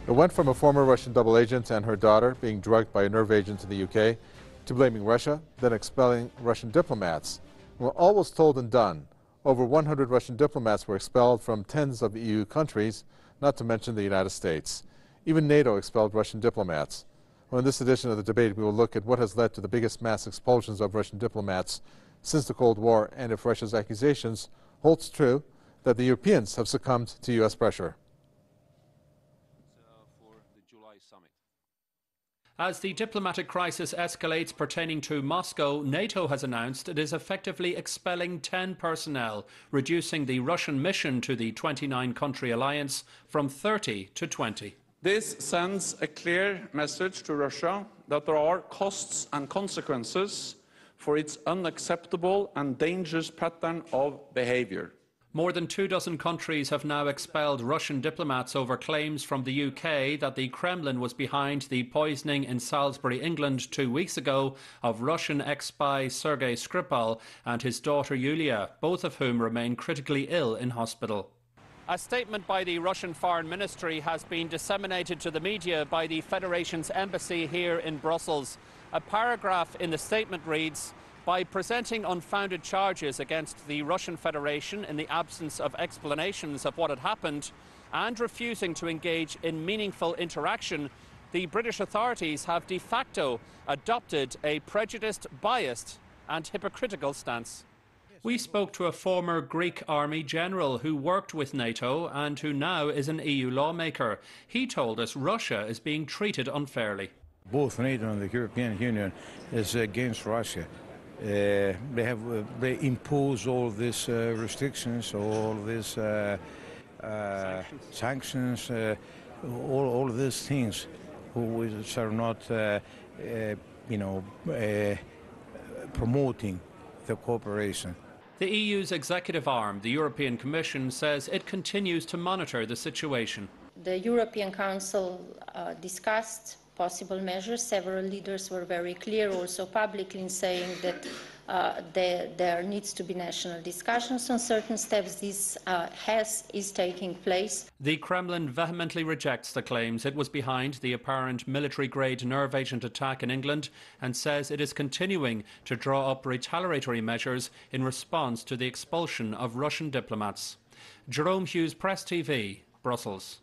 It went from a former Russian double agent and her daughter being drugged by a nerve agent in the UK to blaming Russia, then expelling Russian diplomats. When all was told and done, over 100 Russian diplomats were expelled from tens of EU countries, not to mention the United States. Even NATO expelled Russian diplomats. Well, in this edition of the debate, we will look at what has led to the biggest mass expulsions of Russian diplomats since the Cold War, and if Russia's accusations holds true that the Europeans have succumbed to U.S. pressure. As the diplomatic crisis escalates pertaining to Moscow, NATO has announced it is effectively expelling 10 personnel, reducing the Russian mission to the 29-country alliance from 30 to 20. This sends a clear message to Russia that there are costs and consequences for its unacceptable and dangerous pattern of behavior. More than 24 countries have now expelled Russian diplomats over claims from the UK that the Kremlin was behind the poisoning in Salisbury, England 2 weeks ago of Russian ex-spy Sergei Skripal and his daughter Yulia, both of whom remain critically ill in hospital. A statement by the Russian Foreign Ministry has been disseminated to the media by the Federation's embassy here in Brussels. A paragraph in the statement reads, "By presenting unfounded charges against the Russian Federation in the absence of explanations of what had happened and refusing to engage in meaningful interaction, the British authorities have de facto adopted a prejudiced, biased and hypocritical stance." We spoke to a former Greek army general who worked with NATO and who now is an EU lawmaker. He told us Russia is being treated unfairly. Both NATO and the European Union is against Russia. They impose all these restrictions, all these sanctions, all these things which are not, promoting the cooperation. The EU's executive arm, the European Commission, says it continues to monitor the situation. The European Council discussed possible measures. Several leaders were very clear also publicly in saying that there needs to be national discussions on certain steps. This is taking place. The Kremlin vehemently rejects the claims it was behind the apparent military-grade nerve agent attack in England and says it is continuing to draw up retaliatory measures in response to the expulsion of Russian diplomats. Jerome Hughes, Press TV, Brussels.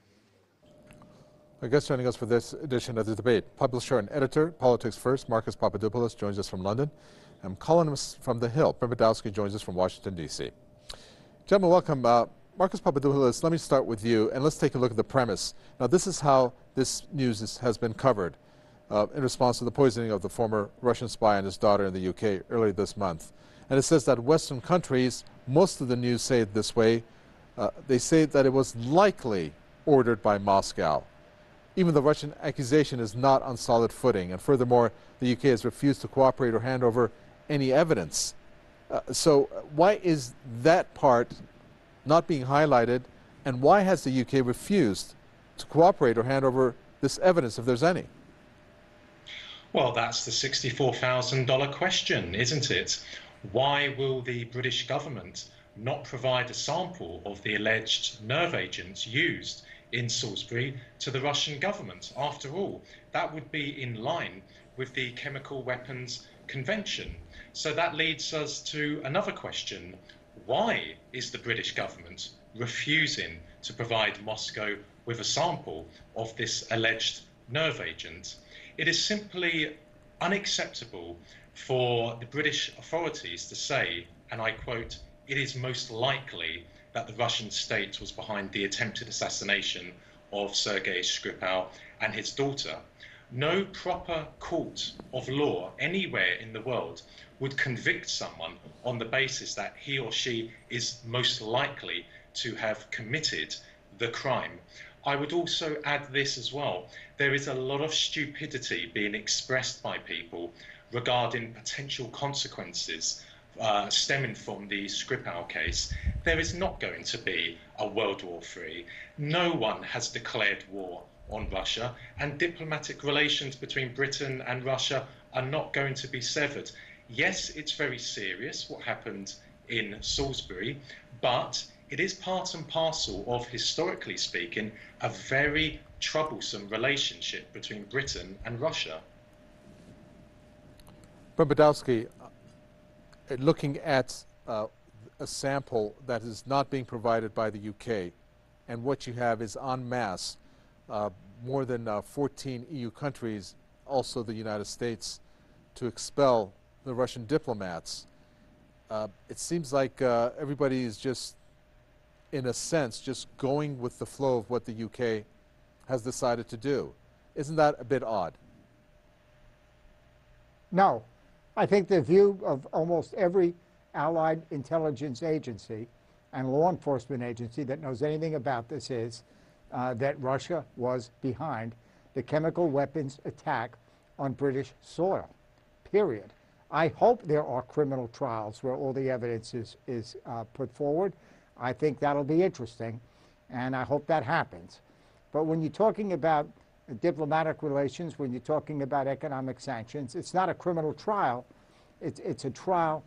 Our guest joining us for this edition of the debate, publisher and editor, Politics First, Marcus Papadopoulos joins us from London, and columnist from The Hill, Prem Badowski, joins us from Washington, D.C. Gentlemen, welcome. Marcus Papadopoulos, let me start with you, and let's take a look at the premise. Now, this is how this news has been covered in response to the poisoning of the former Russian spy and his daughter in the UK earlier this month. And it says that Western countries, most of the news say it this way, they say that it was likely ordered by Moscow. Even the Russian accusation is not on solid footing, and furthermore, the UK has refused to cooperate or hand over any evidence. So why is that part not being highlighted, and why has the UK refused to cooperate or hand over this evidence, if there's any? Well, that's the $64,000 question, isn't it? Why will the British government not provide a sample of the alleged nerve agents used in Salisbury to the Russian government? After all, that would be in line with the Chemical Weapons Convention. So that leads us to another question. Why is the British government refusing to provide Moscow with a sample of this alleged nerve agent? It is simply unacceptable for the British authorities to say, and I quote, "It is most likely that the Russian state was behind the attempted assassination of Sergei Skripal and his daughter." No proper court of law anywhere in the world would convict someone on the basis that he or she is most likely to have committed the crime. I would also add this as well. There is a lot of stupidity being expressed by people regarding potential consequences stemming from the Skripal case. There is not going to be a World War III. No one has declared war on Russia, and diplomatic relations between Britain and Russia are not going to be severed. Yes, it's very serious what happened in Salisbury, but it is part and parcel of, historically speaking, a very troublesome relationship between Britain and Russia. Brent Badowski, looking at a sample that is not being provided by the UK, and what you have is en masse, more than 14 EU countries, also the United States, to expel the Russian diplomats. It seems like everybody is just, in a sense, just going with the flow of what the UK has decided to do. Isn't that a bit odd? No. I think the view of almost every allied intelligence agency and law enforcement agency that knows anything about this is that Russia was behind the chemical weapons attack on British soil, period. I hope there are criminal trials where all the evidence is put forward. I think that'll be interesting, and I hope that happens. But when you're talking about diplomatic relations, when you're talking about economic sanctions, it's not a criminal trial. It's a trial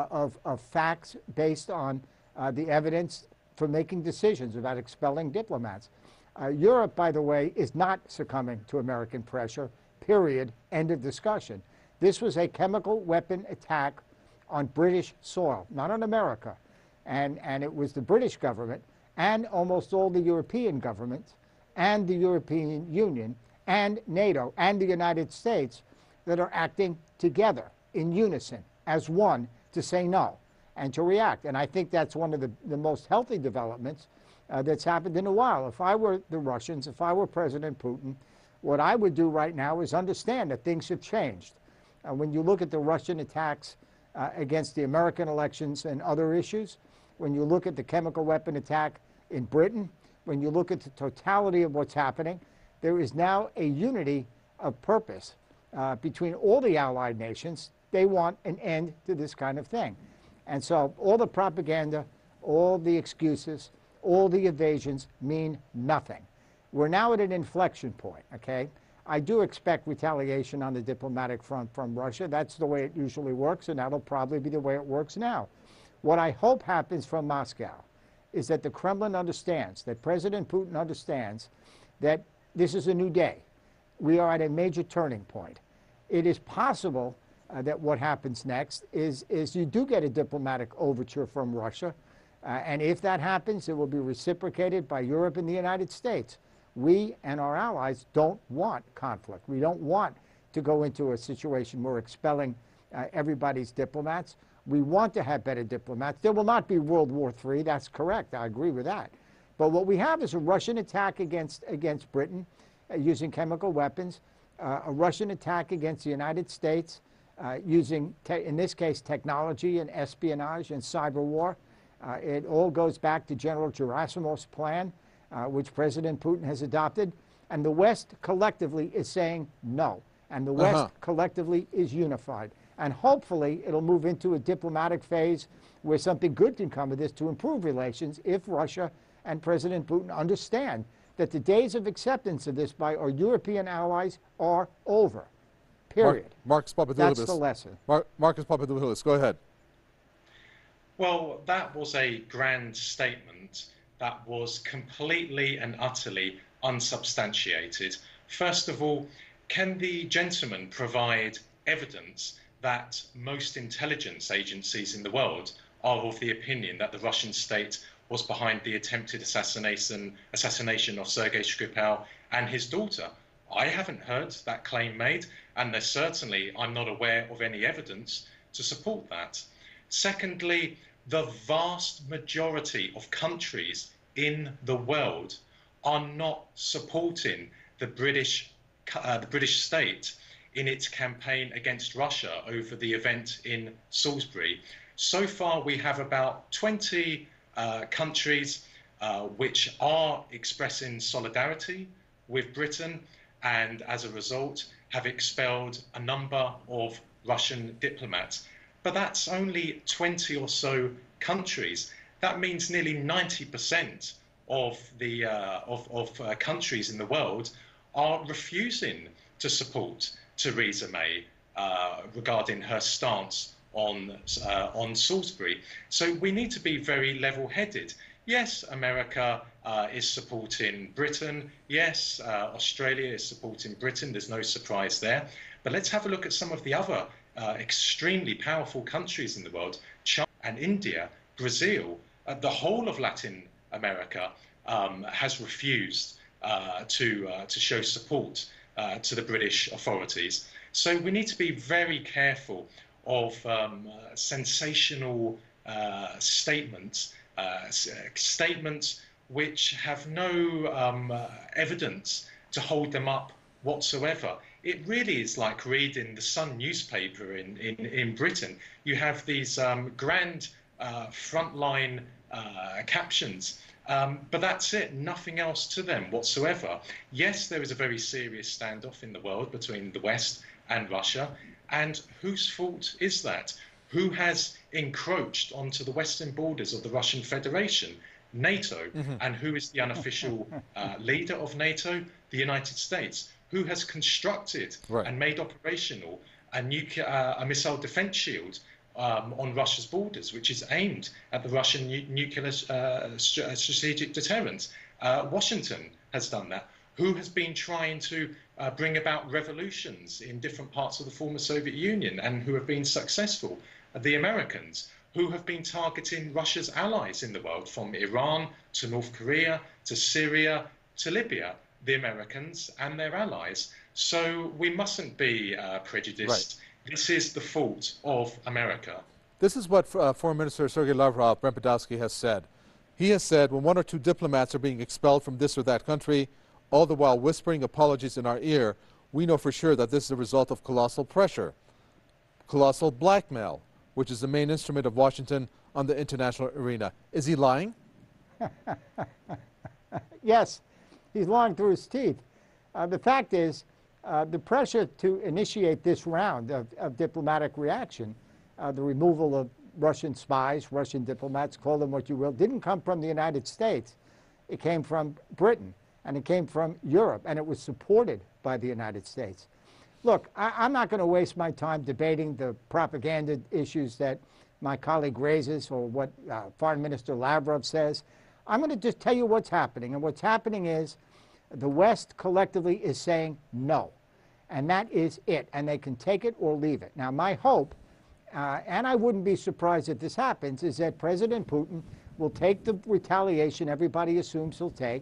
of facts based on the evidence for making decisions about expelling diplomats. Europe, by the way, is not succumbing to American pressure, period, end of discussion. This was a chemical weapon attack on British soil, not on America. And it was the British government and almost all the European governments and the European Union and NATO and the United States that are acting together in unison as one to say no and to react. And I think that's one of the most healthy developments that's happened in a while. If I were the Russians, if I were President Putin, what I would do right now is understand that things have changed. When you look at the Russian attacks against the American elections and other issues, when you look at the chemical weapon attack in Britain, when you look at the totality of what's happening, there is now a unity of purpose between all the allied nations. They want an end to this kind of thing. And so all the propaganda, all the excuses, all the evasions mean nothing. We're now at an inflection point, okay? I do expect retaliation on the diplomatic front from Russia. That's the way it usually works, and that'll probably be the way it works now. What I hope happens from Moscow is that the Kremlin understands, that President Putin understands that this is a new day. We are at a major turning point. It is possible that what happens next is you do get a diplomatic overture from Russia, and if that happens, it will be reciprocated by Europe and the United States. We and our allies don't want conflict. We don't want to go into a situation where we're expelling everybody's diplomats. We want to have better diplomats. There will not be World War III. That's correct. I agree with that. But what we have is a Russian attack against Britain using chemical weapons, a Russian attack against the United States using, in this case, technology and espionage and cyber war. It all goes back to General Gerasimov's plan, which President Putin has adopted. And the West collectively is saying no. And the West collectively is unified. And hopefully it'll move into a diplomatic phase where something good can come of this to improve relations if Russia and President Putin understand that the days of acceptance of this by our European allies are over. Period. Marcus Papadopoulos. That's the lesson. Marcus Papadopoulos, go ahead. Well, that was a grand statement that was completely and utterly unsubstantiated. First of all, can the gentleman provide evidence that most intelligence agencies in the world are of the opinion that the Russian state was behind the attempted assassination of Sergei Skripal and his daughter? I haven't heard that claim made, and there's certainly, I'm not aware of any evidence to support that. Secondly, the vast majority of countries in the world are not supporting the British state in its campaign against Russia over the event in Salisbury. So far, we have about 20 countries which are expressing solidarity with Britain, and as a result have expelled a number of Russian diplomats. But that's only 20 or so countries. That means nearly 90% of the countries in the world are refusing to support Theresa May regarding her stance on Salisbury. So we need to be very level-headed. Yes, America is supporting Britain. Yes, Australia is supporting Britain. There's no surprise there. But let's have a look at some of the other extremely powerful countries in the world, China and India, Brazil, the whole of Latin America has refused to show support to the British authorities. So we need to be very careful of sensational statements, statements which have no evidence to hold them up whatsoever. It really is like reading the Sun newspaper in Britain. You have these grand frontline captions, but that's it, nothing else to them whatsoever. Yes, there is a very serious standoff in the world between the West and Russia, and whose fault is that? Who has encroached onto the western borders of the Russian Federation? NATO. And who is the unofficial leader of NATO? The United States. Who has constructed and made operational a missile defense shield on Russia's borders, which is aimed at the Russian nuclear strategic deterrent? Washington has done that. Who has been trying to bring about revolutions in different parts of the former Soviet Union and who have been successful? The Americans. Who have been targeting Russia's allies in the world, from Iran to North Korea to Syria to Libya? The Americans and their allies. So we mustn't be prejudiced. This is the fault of America. This is what Foreign Minister Sergei Lavrov, Brent Badowski, has said. He has said when one or two diplomats are being expelled from this or that country, all the while whispering apologies in our ear, we know for sure that this is a result of colossal pressure, colossal blackmail, which is the main instrument of Washington on the international arena. Is he lying? Yes, he's lying through his teeth. The fact is, the pressure to initiate this round of diplomatic reaction, the removal of Russian spies, Russian diplomats, call them what you will, didn't come from the United States. It came from Britain, and it came from Europe, and it was supported by the United States. Look, I'm not going to waste my time debating the propaganda issues that my colleague raises or what Foreign Minister Lavrov says. I'm going to just tell you what's happening. And what's happening is the West collectively is saying no. And that is it. And they can take it or leave it. Now, my hope, and I wouldn't be surprised if this happens, is that President Putin will take the retaliation everybody assumes he'll take.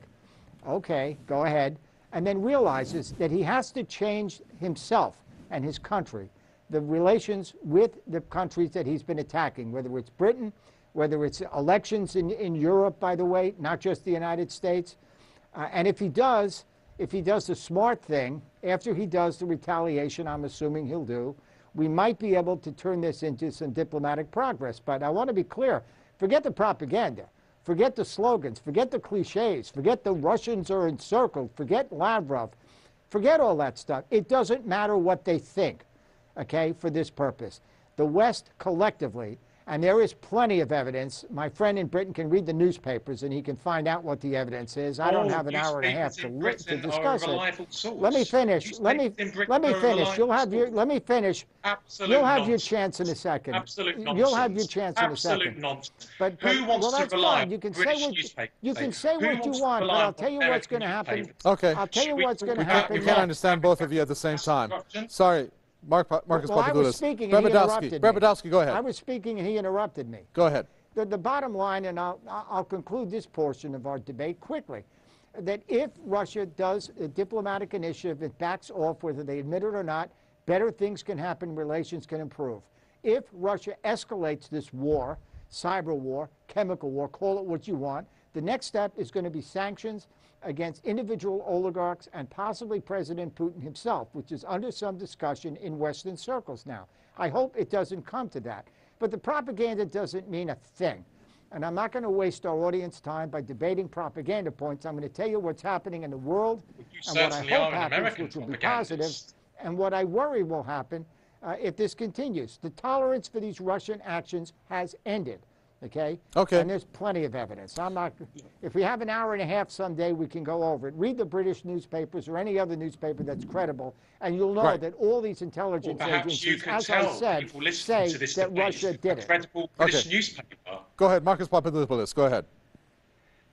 Okay, go ahead. And then realizes that he has to change himself and his country, the relations with the countries that he's been attacking, whether it's Britain, whether it's elections in Europe, by the way, not just the United States. And if he does the smart thing, after he does the retaliation, I'm assuming he'll do, we might be able to turn this into some diplomatic progress. But I want to be clear, forget the propaganda. Forget the slogans, forget the cliches, forget the Russians are encircled, forget Lavrov, forget all that stuff. It doesn't matter what they think, okay, for this purpose. The West collectively, and there is plenty of evidence. My friend in Britain can read the newspapers and he can find out what the evidence is. I don't have an hour and a half to discuss it. Let me finish. Let me finish. You'll have your. Let me finish. You'll have your chance in a second. Absolute nonsense. You'll have your chance in a second. Absolute nonsense. But who wants well, to rely on you can British say newspapers? you can say what you want, but I'll tell you what's going to happen. Okay. I'll tell you what's going to happen. We can't understand both of you at the same time. Sorry. Marcus Well, I was Papadopoulos. speaking and he interrupted me. Badowski, go ahead. I was speaking and he interrupted me. Go ahead. The bottom line, and I'll conclude this portion of our debate quickly, that if Russia does a diplomatic initiative, it backs off, whether they admit it or not, better things can happen, relations can improve. If Russia escalates this war, cyber war, chemical war, call it what you want, the next step is going to be sanctions against individual oligarchs and possibly President Putin himself, which is under some discussion in Western circles now. I hope it doesn't come to that. But the propaganda doesn't mean a thing. And I'm not going to waste our audience time by debating propaganda points. I'm going to tell you what's happening in the world and what I hope happens, which will be positive, and what I worry will happen if this continues. The tolerance for these Russian actions has ended. Okay? Okay. And there's plenty of evidence. I'm not. If we have an hour and a half someday, we can go over it. Read the British newspapers or any other newspaper that's credible, and you'll know that all these intelligence agencies, as I said, say that Russia did it. Credible British newspaper. Go ahead, Marcus Papadopoulos. Go ahead.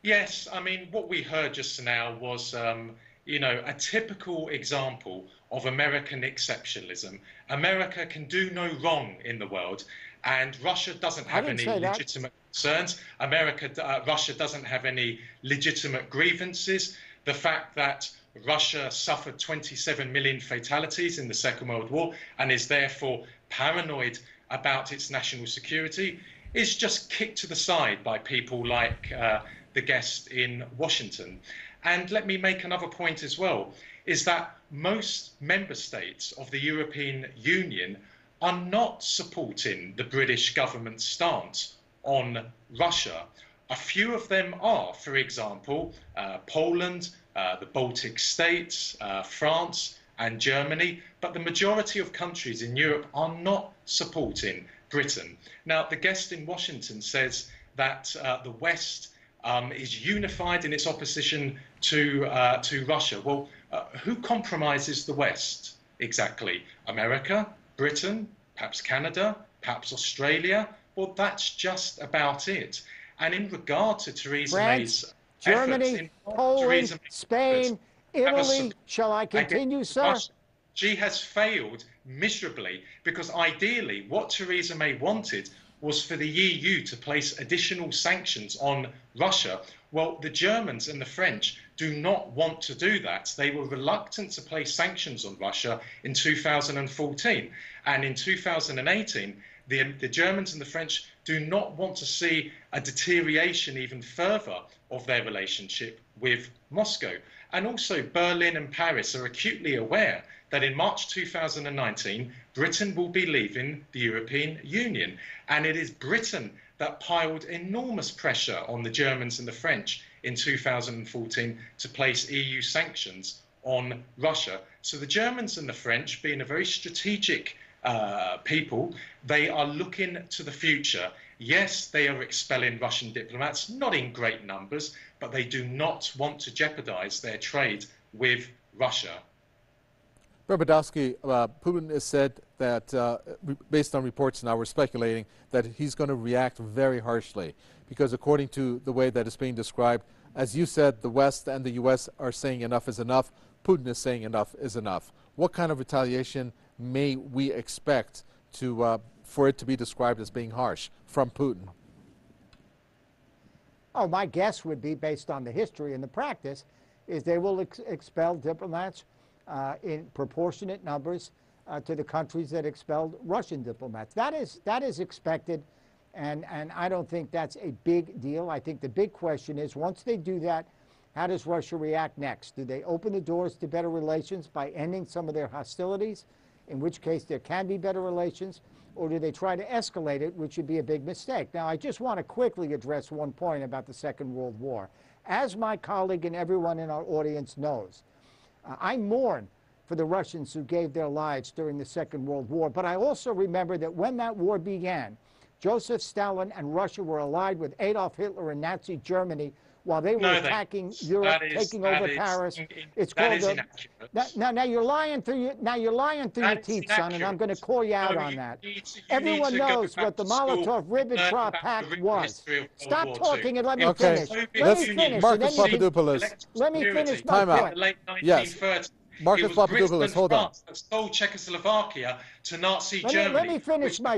Yes, I mean, what we heard just now was, you know, a typical example of American exceptionalism. America can do no wrong in the world, and Russia doesn't have any legitimate concerns. Russia doesn't have any legitimate grievances. The fact that Russia suffered 27 million fatalities in the Second World War and is therefore paranoid about its national security is just kicked to the side by people like the guest in Washington. And let me make another point as well, is that most member states of the European Union are not supporting the British government's stance on Russia. A few of them are, for example, Poland, the Baltic states, France and Germany, but the majority of countries in Europe are not supporting Britain. Now, the guest in Washington says that the West is unified in its opposition to Russia. Well, who compromises the West exactly? America, Britain, perhaps Canada, perhaps Australia? Well, that's just about it. And in regard to Theresa May's Germany, Poland, Spain, Italy, shall I continue, sir? She has failed miserably because ideally what Theresa May wanted was for the EU to place additional sanctions on Russia. Well, the Germans and the French do not want to do that. They were reluctant to place sanctions on Russia in 2014. And in 2018, the Germans and the French do not want to see a deterioration even further of their relationship with Moscow. And also Berlin and Paris are acutely aware that in March 2019, Britain will be leaving the European Union. And it is Britain that piled enormous pressure on the Germans and the French in 2014 to place EU sanctions on Russia. So the Germans and the French, being a very strategic people, they are looking to the future. Yes, they are expelling Russian diplomats, not in great numbers, but they do not want to jeopardize their trade with Russia. Barbadowski, Putin has said that, based on reports now, we're speculating that he's going to react very harshly because according to the way that it's being described, as you said, the West and the U.S. are saying enough is enough. Putin is saying enough is enough. What kind of retaliation may we expect for it to be described as being harsh from Putin? Oh, my guess would be, based on the history and the practice, is they will expel diplomats in proportionate numbers to the countries that expelled Russian diplomats. That is expected, and I don't think that's a big deal. I think the big question is, once they do that, how does Russia react next? Do they open the doors to better relations by ending some of their hostilities, in which case there can be better relations, or do they try to escalate it, which would be a big mistake? Now, I just want to quickly address one point about the Second World War. As my colleague and everyone in our audience knows, I mourn for the Russians who gave their lives during the Second World War, but I also remember that when that war began, Joseph Stalin and Russia were allied with Adolf Hitler and Nazi Germany while they were attacking Europe, taking over Paris. It's called now you're lying through your teeth, son, and I'm going to call you out on that. Everyone knows what the Molotov-Ribbentrop Pact was. Stop talking and let me finish. Let me finish. Marcus Papadopoulos. Let me finish my Time out. point. Yes. Marcus Papadopoulos, hold on. That sold Czechoslovakia to Nazi Germany. Let me finish my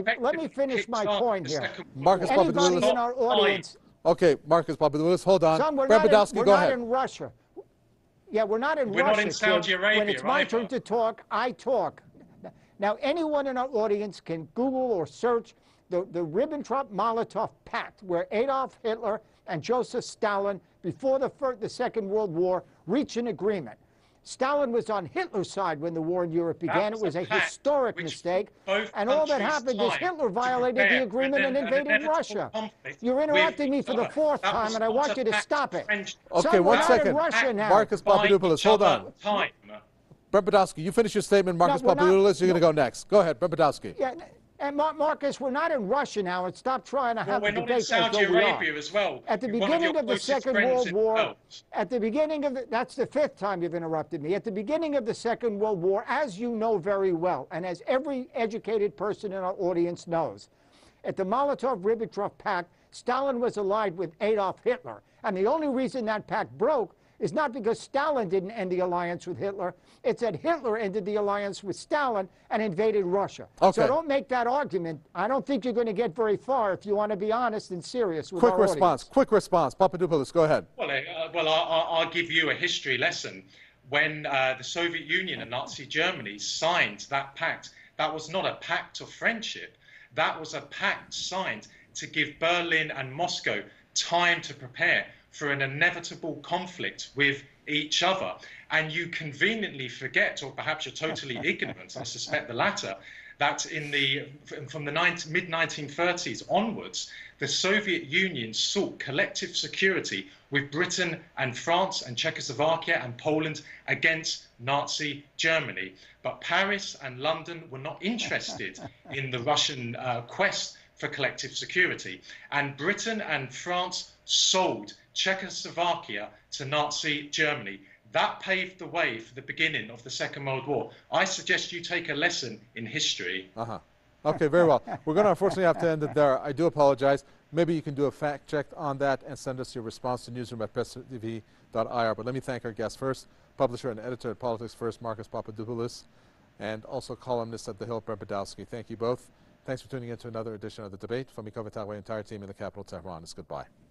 point here. Marcus Anybody Papadopoulos. in our audience. Okay, Marcus Papadopoulos, hold on. Son, we're Barbadowski, go ahead. not in Russia. Yeah, we're not in We're Russia. not in Saudi Arabia, when it's my either. turn to talk, I talk. Now, anyone in our audience can Google or search the Ribbentrop-Molotov Pact, where Adolf Hitler and Joseph Stalin, before the Second World War, reached an agreement. Stalin was on Hitler's side when the war in Europe began. It was a historic mistake. And all that happened is Hitler violated the agreement and invaded Russia. You're interrupting me for the fourth time, and I want you to stop it. Okay, one second. Russia now. Marcus Papadopoulos, hold on. Barbadowski, you finish your statement. Marcus Papadopoulos, you're going to go next. Go ahead, Barbadowski. Yeah, and Marcus, we're not in Russia now, and stop trying to have a debate as though we are. We're not in Saudi Arabia as well. At the beginning of the Second World War, that's the fifth time you've interrupted me. At the beginning of the Second World War, as you know very well, and as every educated person in our audience knows, at the Molotov-Ribbentrop Pact, Stalin was allied with Adolf Hitler. And the only reason that pact broke is not because Stalin didn't end the alliance with Hitler. It's that Hitler ended the alliance with Stalin and invaded Russia. Okay. So don't make that argument. I don't think you're going to get very far if you want to be honest and serious with our audience. Quick response. Papadopoulos, go ahead. Well, I'll give you a history lesson. When the Soviet Union and Nazi Germany signed that pact, that was not a pact of friendship. That was a pact signed to give Berlin and Moscow time to prepare for an inevitable conflict with each other. And you conveniently forget, or perhaps you're totally ignorant, I suspect the latter, that from the mid-1930s onwards, the Soviet Union sought collective security with Britain and France and Czechoslovakia and Poland against Nazi Germany. But Paris and London were not interested in the Russian quest for collective security. And Britain and France sold Czechoslovakia to Nazi Germany. That paved the way for the beginning of the Second World War. I suggest you take a lesson in history. Okay, very well. We're going to unfortunately have to end it there. I do apologize. Maybe you can do a fact check on that and send us your response to newsroom@presstv.ir. But let me thank our guests first, publisher and editor at Politics First, Marcus Papadopoulos, and also columnist at The Hill, Brent Badowski. Thank you both. Thanks for tuning in to another edition of The Debate. From me, Kovac, the entire team in the capital, Tehran. It's goodbye.